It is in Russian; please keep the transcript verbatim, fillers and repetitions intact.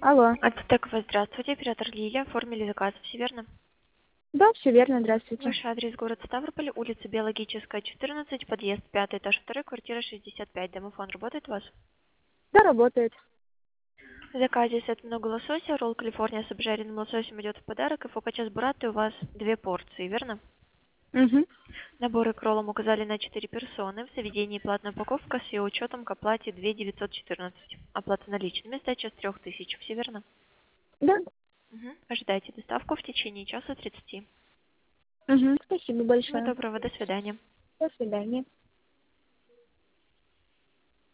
Алло. Ацтеково, здравствуйте, оператор Лилия, оформили заказ, все верно? Да, все верно, здравствуйте. Ваш адрес город Ставрополь, улица Биологическая, четырнадцать, подъезд пятый, этаж второй, квартира шестьдесят пять. Домофон работает у вас? Да, работает. В заказе сет много лосося, ролл Калифорния с обжаренным лососем идет в подарок, и фокача с бураты у вас две порции, верно? Угу. Наборы к роллам указали на четыре персоны. В заведении платная упаковка с ее учетом к оплате две тысячи девятьсот четырнадцать. Оплата наличными, сдача с трех тысяч. Все верно? Да. Угу. Ожидайте доставку в течение часа тридцати. Угу. Спасибо Всего большое. доброго, до свидания. До свидания.